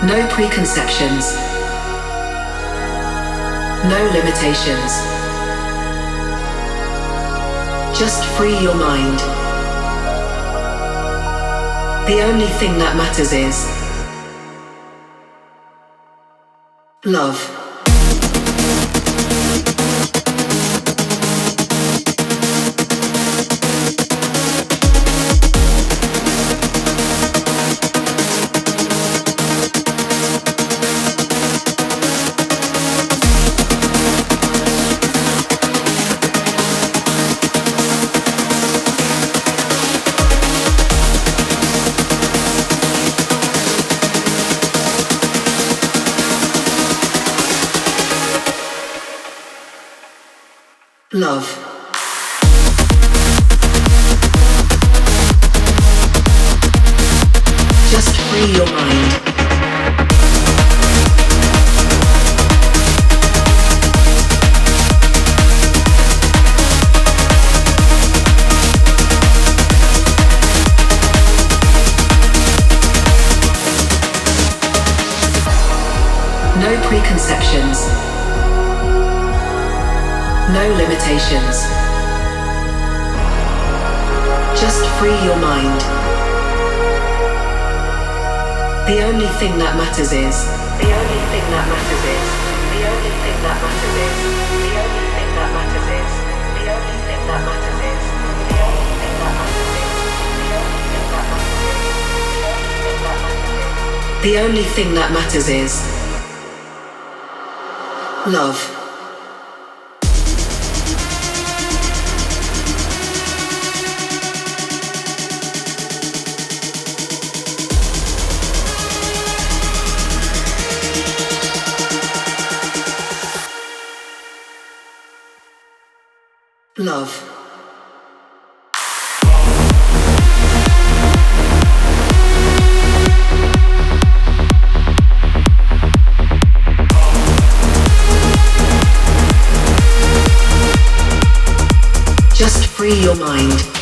No preconceptions. No limitations. Just free your mind. The only thing that matters is love. Love. Just free your mind. No preconceptions. No limitations. Just free your mind. The only thing that matters is. The only thing that matters is. The only thing that matters is. The only thing that matters is. The only thing that matters is. The only thing that matters is. The only thing that matters is. Love. Love. Just free your mind.